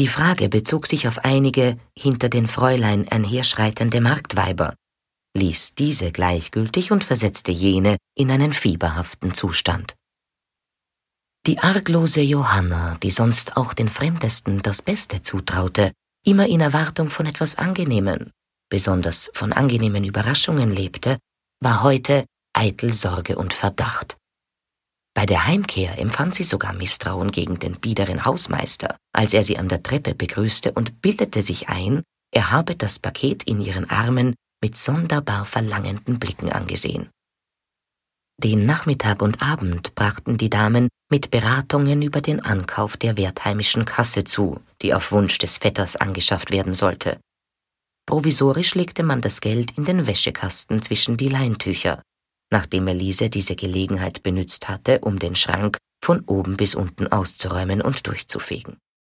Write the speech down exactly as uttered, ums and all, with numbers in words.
Die Frage bezog sich auf einige hinter den Fräulein einherschreitende Marktweiber, ließ diese gleichgültig und versetzte jene in einen fieberhaften Zustand. Die arglose Johanna, die sonst auch den Fremdesten das Beste zutraute, immer in Erwartung von etwas Angenehmem, besonders von angenehmen Überraschungen lebte, war heute eitel Sorge und Verdacht. Bei der Heimkehr empfand sie sogar Misstrauen gegen den biederen Hausmeister, als er sie an der Treppe begrüßte und bildete sich ein, er habe das Paket in ihren Armen mit sonderbar verlangenden Blicken angesehen. Den Nachmittag und Abend brachten die Damen mit Beratungen über den Ankauf der wertheimischen Kasse zu, die auf Wunsch des Vetters angeschafft werden sollte. Provisorisch legte man das Geld in den Wäschekasten zwischen die Leintücher, nachdem Elise diese Gelegenheit benützt hatte, um den Schrank von oben bis unten auszuräumen und durchzufegen.